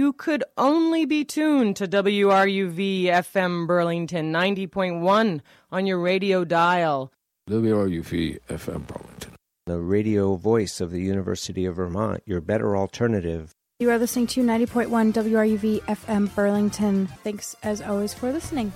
you could only be tuned to WRUV FM Burlington 90.1 on your radio dial. WRUV FM Burlington, the radio voice of the University of Vermont, your better alternative. You are listening to 90.1 WRUV FM Burlington. Thanks, as always, for listening.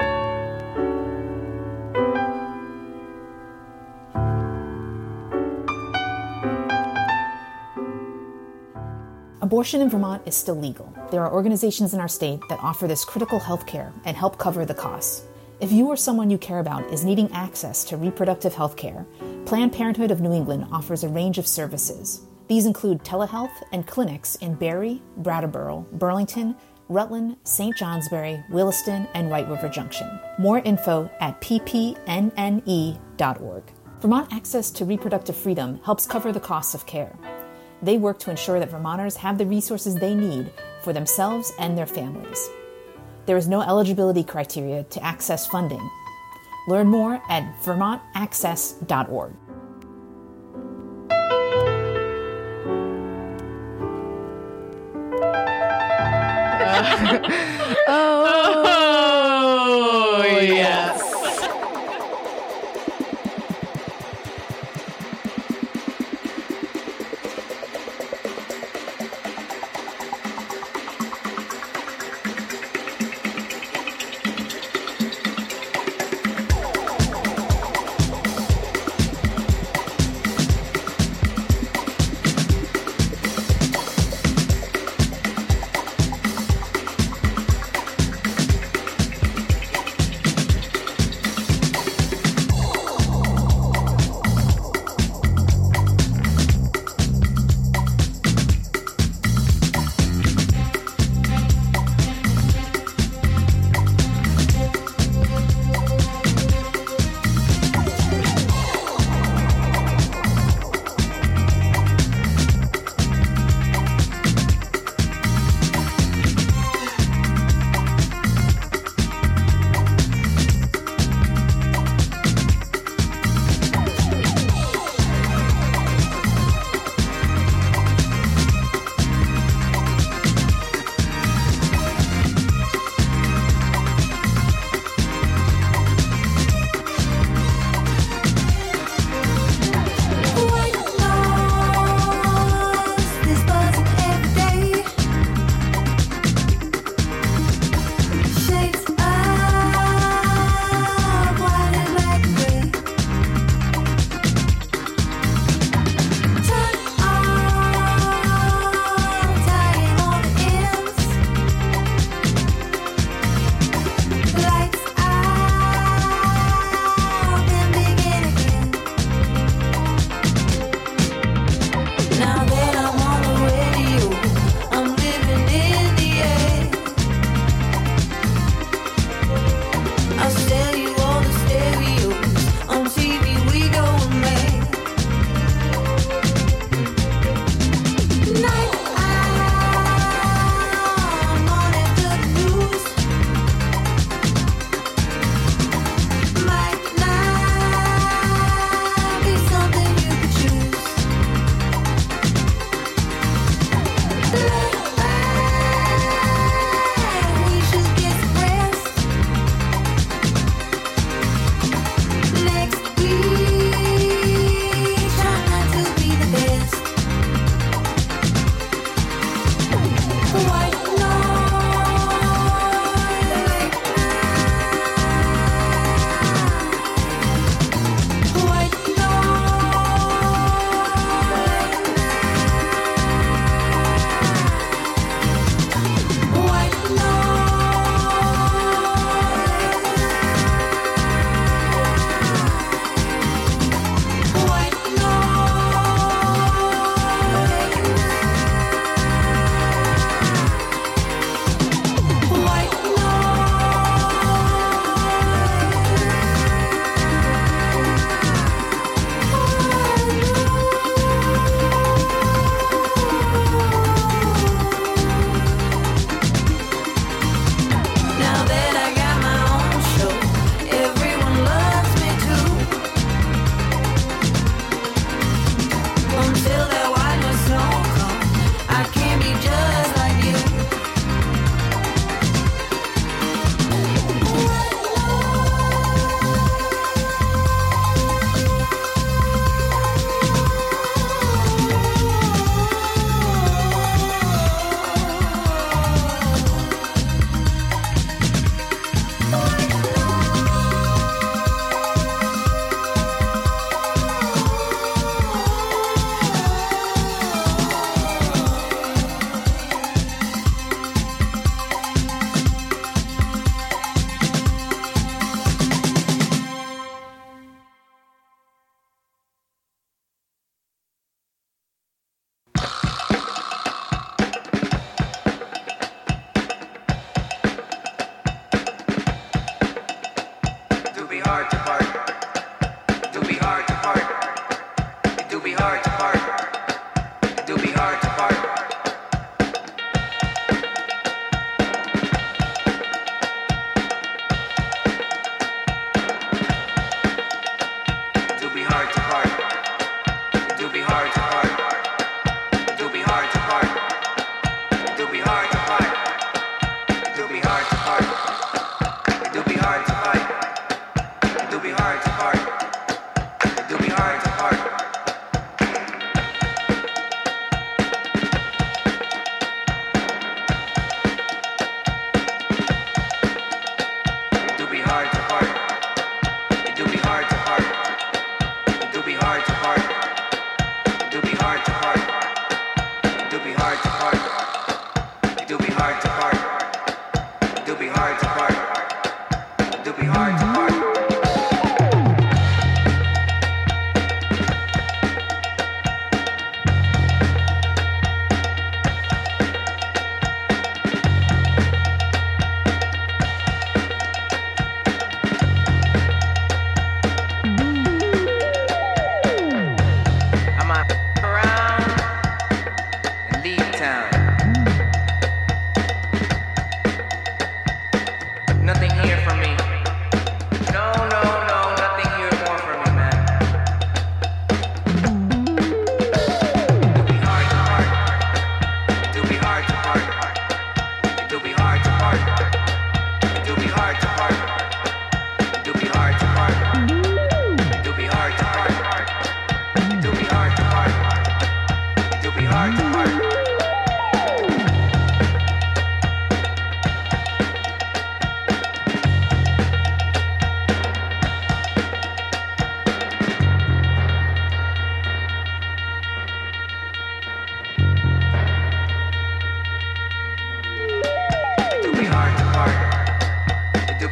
Abortion in Vermont is still legal. There are organizations in our state that offer this critical health care and help cover the costs. If you or someone you care about is needing access to reproductive health care, Planned Parenthood of New England offers a range of services. These include telehealth and clinics in Barre, Brattleboro, Burlington, Rutland, St. Johnsbury, Williston, and White River Junction. More info at ppnne.org. Vermont Access to Reproductive Freedom helps cover the costs of care. They work to ensure that Vermonters have the resources they need for themselves and their families. There is no eligibility criteria to access funding. Learn more at vermontaccess.org. Oh, yes.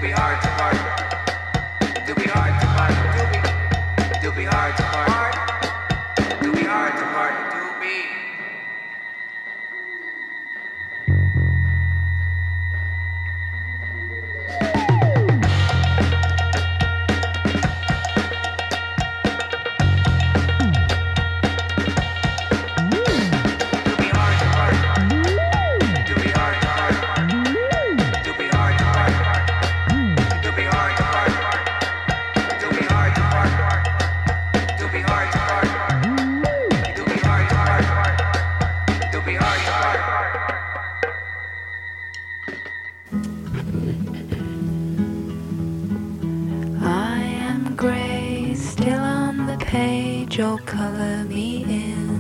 you'll color me in.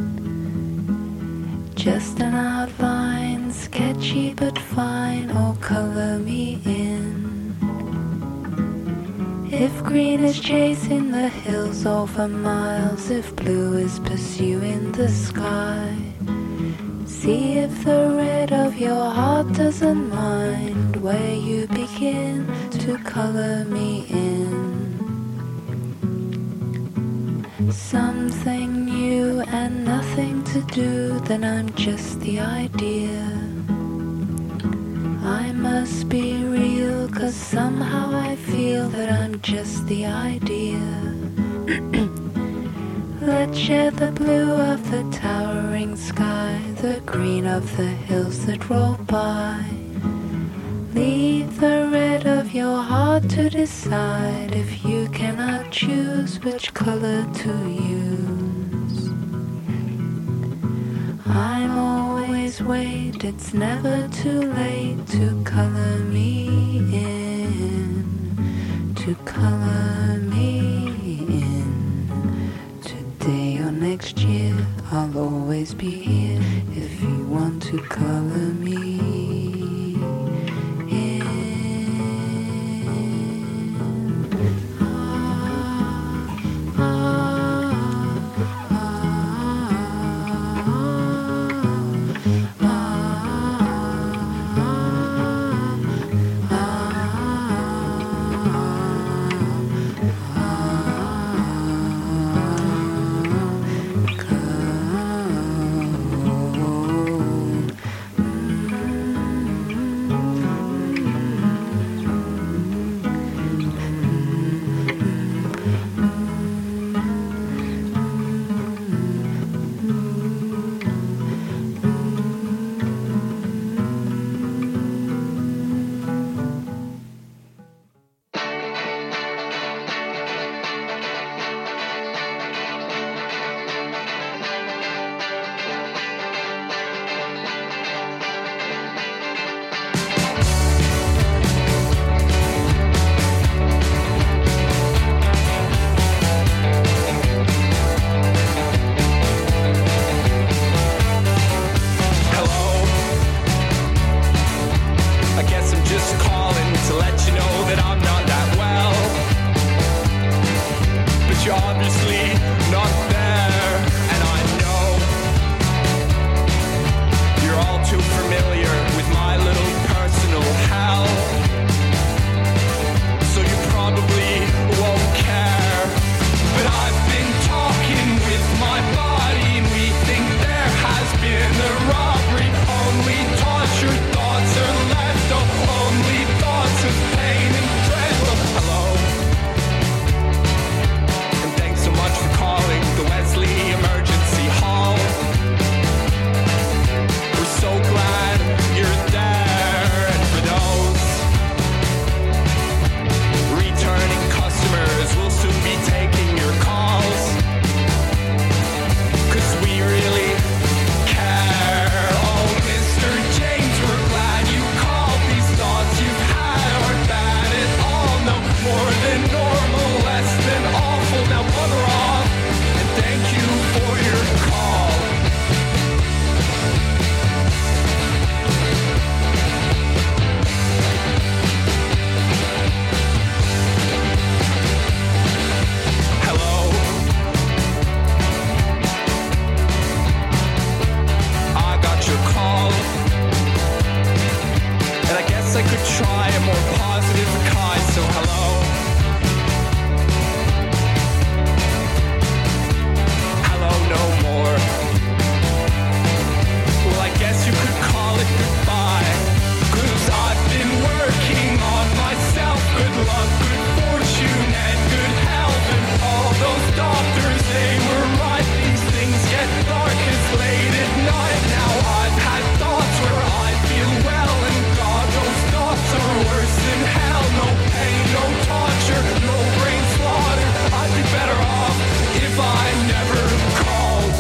Just an outline, sketchy but fine, oh color me in. If green is chasing the hills over miles, if blue is pursuing the sky, see if the red of your heart doesn't mind where you begin to color me in. Something new and nothing to do, then I'm just the idea. I must be real, 'cause somehow I feel that I'm just the idea. Let's share the blue of the towering sky, the green of the hills that roll by. Leave the red of your heart to decide if you cannot choose which color to use. I'm always wait, it's never too late to color me in, to color me in. Today or next year, I'll always be here if you want to color me. I could try a more positive of different kinds, so hello. Hello, no more. Well, I guess you could call it goodbye, 'cause I've been working on myself. Good luck, good fortune, and good health. And all those doctors, they were right. These things get darkest late at night. Now I've had thoughts where I feel well, and God, those thoughts are worse than hell. No pain, no torture, no brain slaughter. I'd be better off if I never called.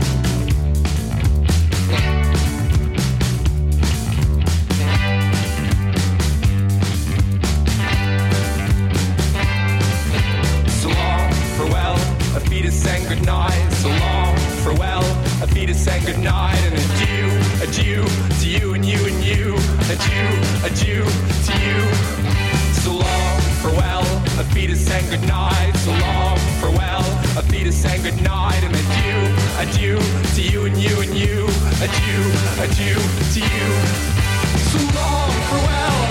So long, farewell, a fetus and good night. So long, farewell, a fetus and good night. And adieu, adieu to you and you and you. Adieu, adieu to you. So long, farewell, a fetus and good night. So long, farewell, a fetus and good night. And adieu, adieu to you and you and you. Adieu, adieu to you. So long, farewell,